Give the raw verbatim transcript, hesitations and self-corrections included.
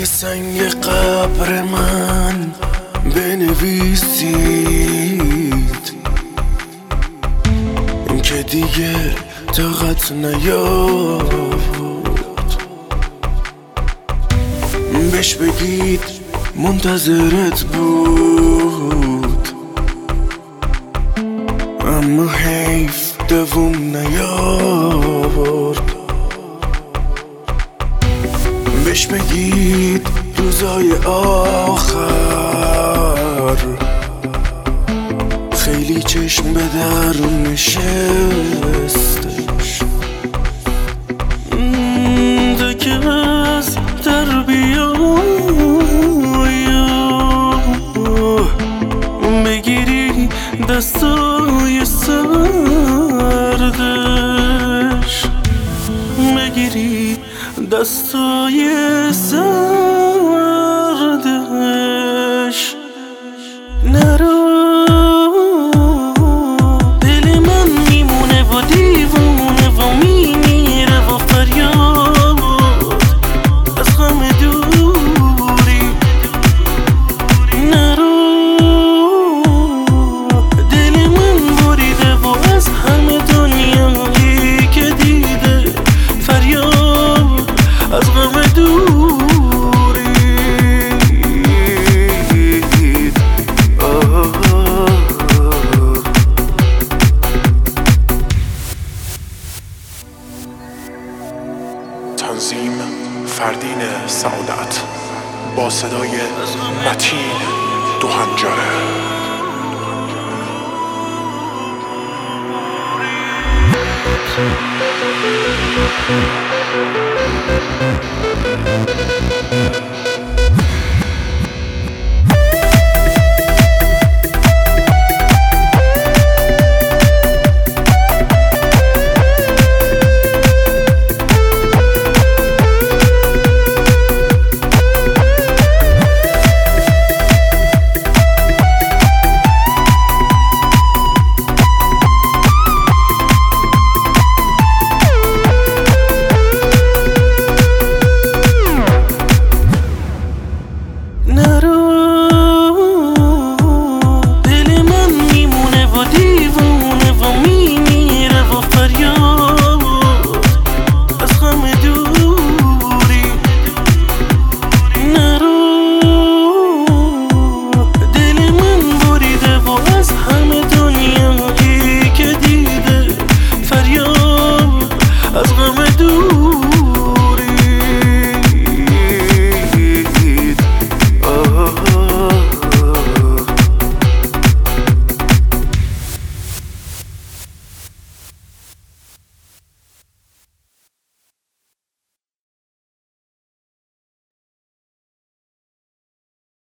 سنگ قبر من بنویسید این که دیگه طاقت نیاد بهش بگید منتظرت بود اما حیف دووم نیارد بهش بگید روزای آخر خیلی چشم به در نشستش دکه از در بیای بگیری دستای سردش بگیری دستای سردش نرو دل من میمونه و دیوونه و میمیره و فریاد از غم دوری نرو دل من بریده و از همه دنیایی که دیده فریاد از غم دوری تنظیم فردین سعادت با صدای متین دو هنجره.